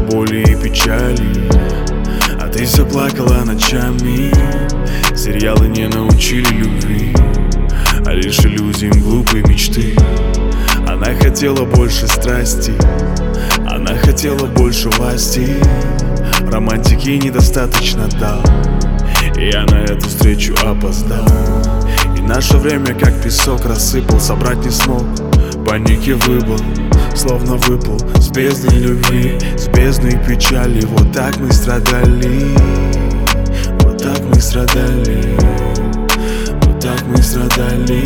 боли и печали, а ты все плакала ночами. Сериалы не научили любви, а лишь иллюзиям глупой мечты. Она хотела больше страсти, она хотела больше власти. Романтики недостаточно дал, и я на эту встречу опоздал. И наше время как песок рассыпал, собрать не смог, паники выбыл, словно выпал с бездны любви, с бездны печали. Вот так мы страдали, вот так мы страдали, вот так мы страдали.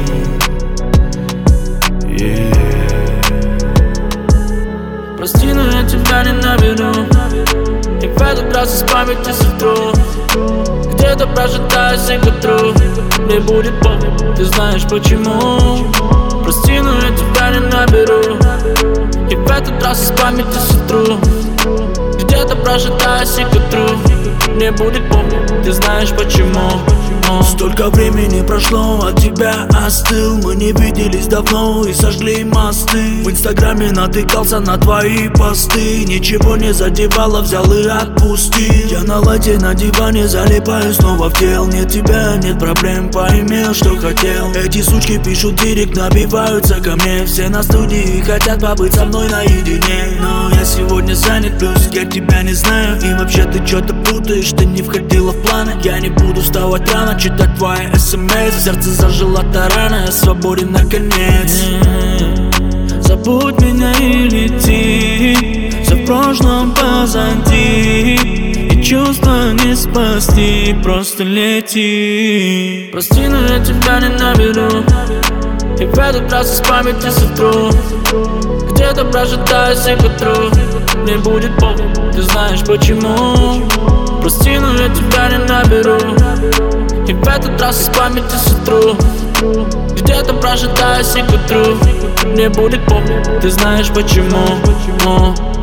Прости, но я тебя не наберу, и в этот раз из памяти сотру. Где-то прожитаюсь и к утру мне будет больно, ты знаешь почему. Прости, но я тебя не наберу, и в этот раз из памяти сотру. Где-то прожитаюсь и к утру мне будет больно, ты знаешь почему. Столько времени прошло, от тебя остыл. Мы не виделись давно и сожгли мосты. В инстаграме натыкался на твои посты, ничего не задевало, взял и отпустил. Я на лайте на диване залипаю снова в тел. Нет тебя, нет проблем, поимел, что хотел. Эти сучки пишут директ, набиваются ко мне. Все на студии хотят побыть со мной наедине, но я сегодня занят, плюс я тебя не знаю. И вообще ты что-то путаешь, ты не входила в планы. Я не буду вставать рано, читать твои смс. В сердце зажила та рана, я свободен наконец. Забудь меня и лети, все в прошлом позади, и чувства не спасти, просто лети. Прости, но я тебя не наберу, и в этот раз из памяти сотру. Где-то прожитаюсь и к утру мне будет больно, ты знаешь почему. Прости, но я тебя не наберу, и в этот раз из памяти сотру. Где-то прожитаюсь и к утру мне будет больно, ты знаешь почему.